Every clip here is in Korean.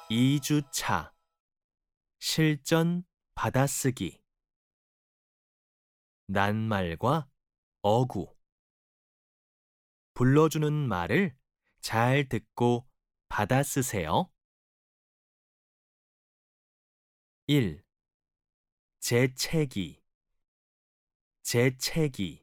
2주차 실전 받아쓰기 낱말과 어구 불러주는 말을 잘 듣고 받아쓰세요. 1. 재채기 재채기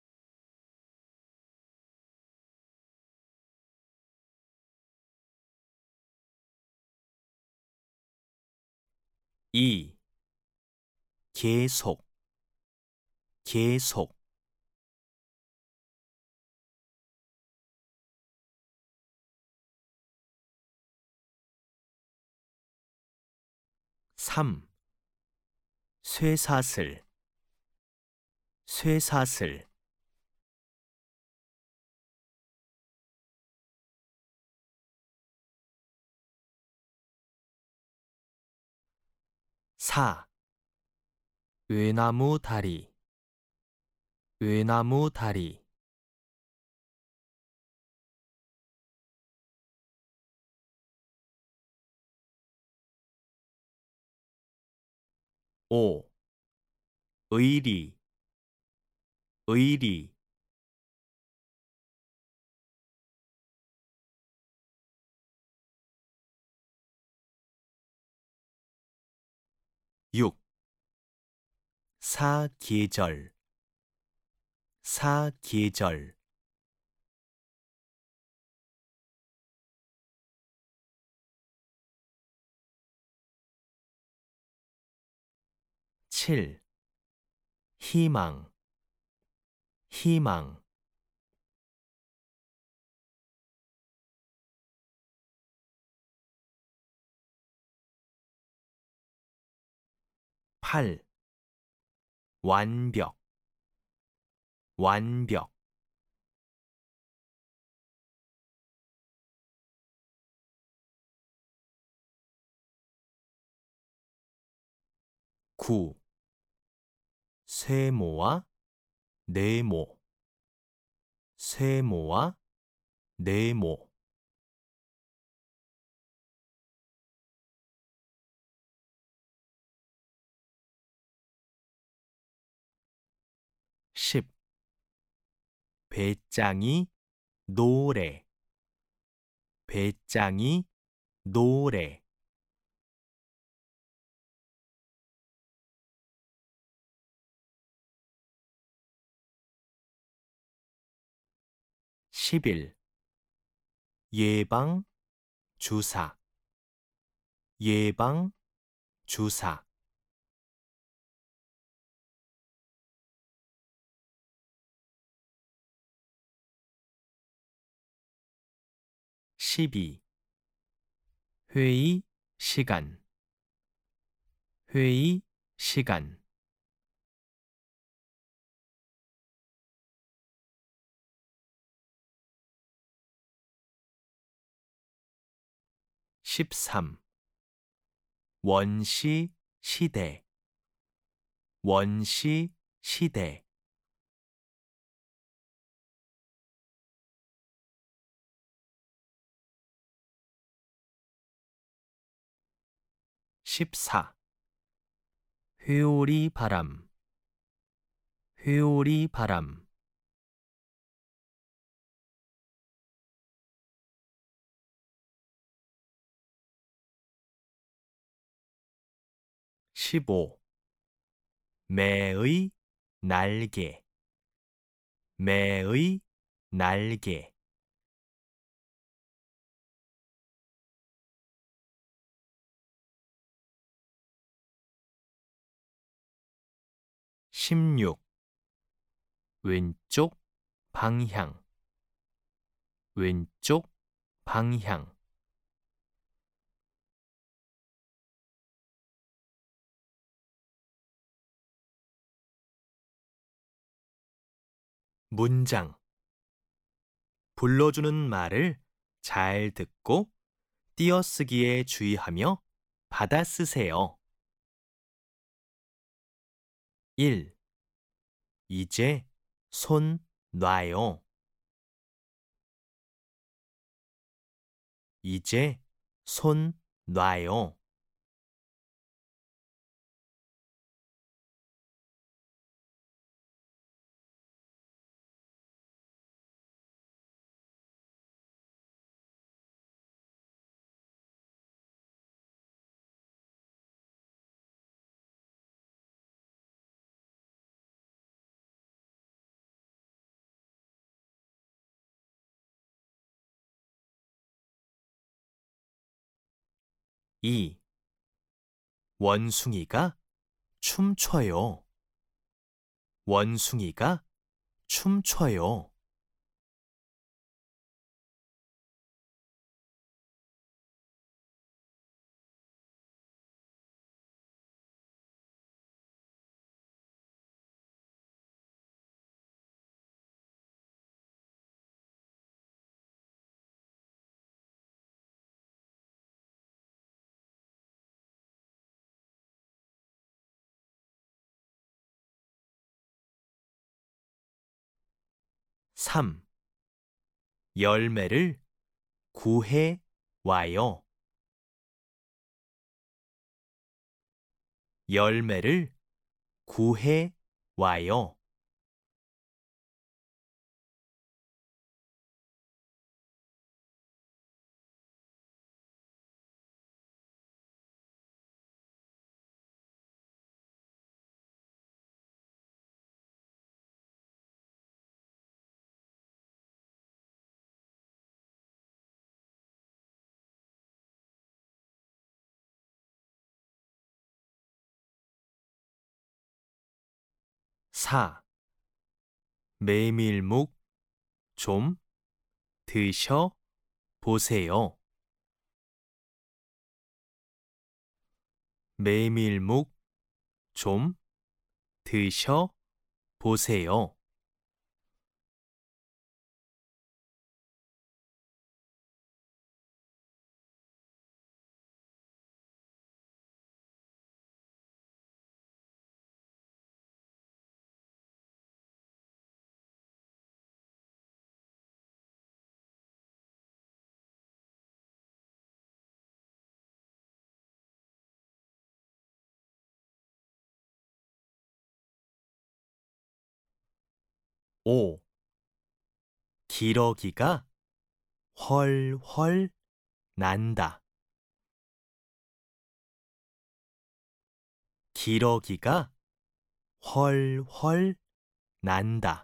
2. 계속 계속 3. 쇠사슬 쇠사슬 4. 외나무 다리 외나무 다리 5. 의리 의리 6. 사계절 사계절 7. 희망 희망 8. 완벽 완벽 9. 세모와 네모 세모와 네모 10. 배짱이 노래 배짱이 노래 11. 예방 주사 예방 주사 12. 회의 시간 회의 시간 13. 원시 시대 원시 시대 14. 회오리 바람 회오리 바람 15. 매의 날개 매의 날개 16. 왼쪽 방향 왼쪽 방향 '문장 불러주는 말을 잘 듣고 띄어쓰기에 주의하며 받아쓰세요. 1. 이제 손 놔요. 이제 손 놔요. 2. 원숭이가 춤춰요. 원숭이가 춤춰요. 3. 열매를 구해 와요. 열매를 구해 와요. 4. 메밀묵 좀 드셔 보세요. 메밀묵 좀 드셔 보세요. 5. 기러기가 훨훨 난다. 기러기가 훨훨 난다.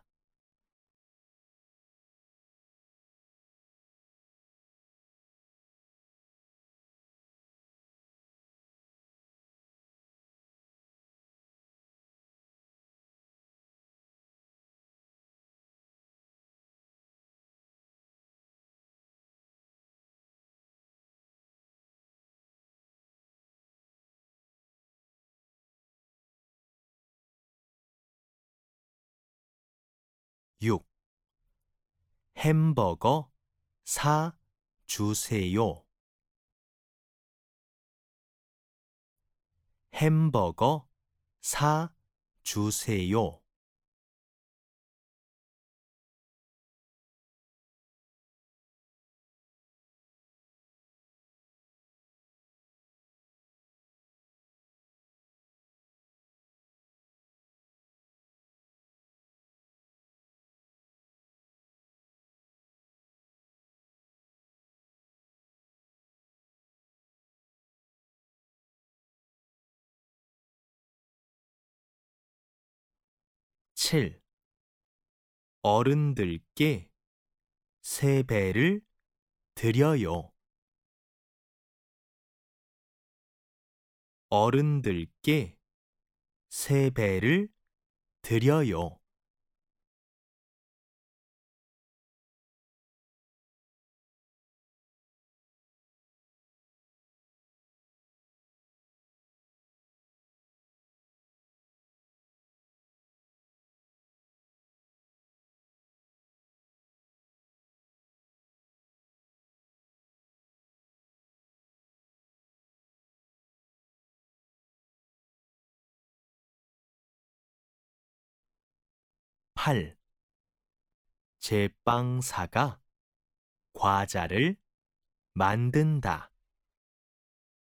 6. 햄버거 사 주세요. 햄버거 사 주세요. 7. 어른들께 세배를 드려요. 어른들께 세배를 드려요. 8. 제빵사가 과자를 만든다.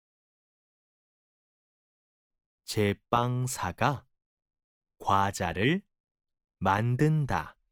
제빵사가 과자를 만든다.